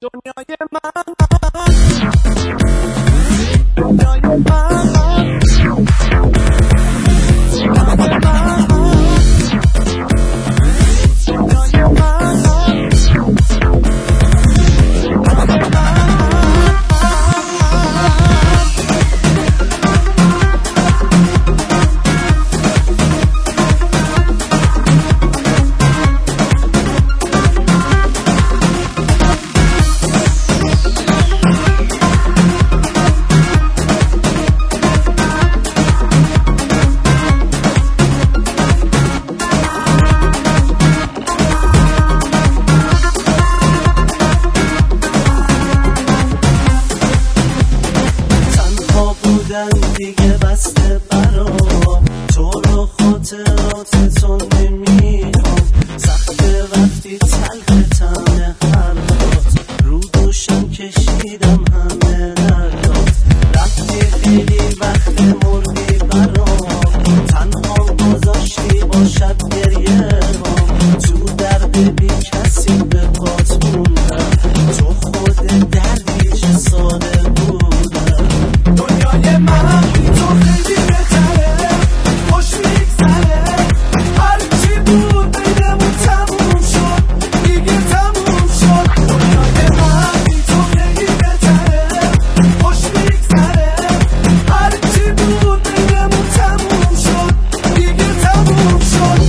دنیای من دنیای من دیگه بسته برام تو رو خاطراتتون نمیخوام سخته وقتی تلخ طعم حرفات رو دوشم کشیدم همه دردات رفتی خیلی وقت مردی برام تنها گذاشتی باشد گریه هام تو درد بی کسی به پات موندم تو خود دردی چه ساده بودم دنیای من تو خیلی بهتره خوش میگذره هرچی بود بینمون تموم شد دیگه تموم شد دنیای من تو خیلی بهتره خوش میگذره هرچی بود بینمون تموم شد دیگه تموم شد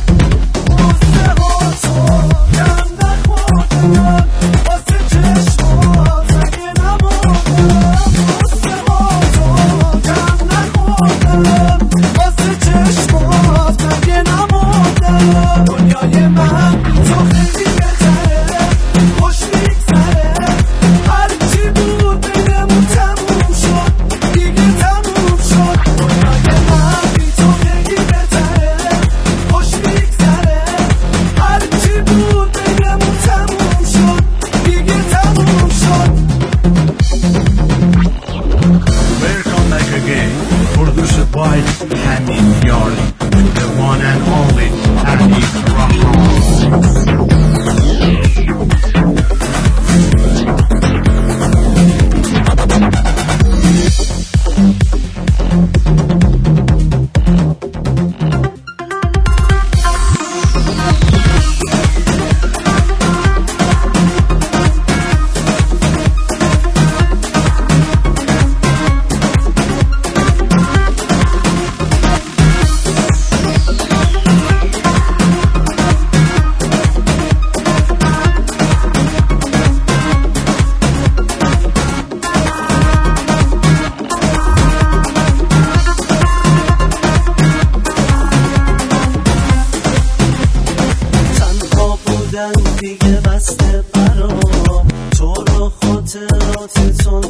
قصه ها تو کم نخوردم واسه چشمات اگه نماندم قصه ها تو کم نخوردم واسه چشمات اگه نماندم دنیای من تو خیلی بهتره خوش میگذره هرچی بود بینمون تموم شد دیگه تموم شد دنیای من تو خیلی بهتره خوش میگذره هرچی بود بینمون تموم شد دیگه تموم شد Welcome back again, produced by Hamid Yarli, the one and only Hamid Rahman. دیگه بسته برام تو رو خاطراتتون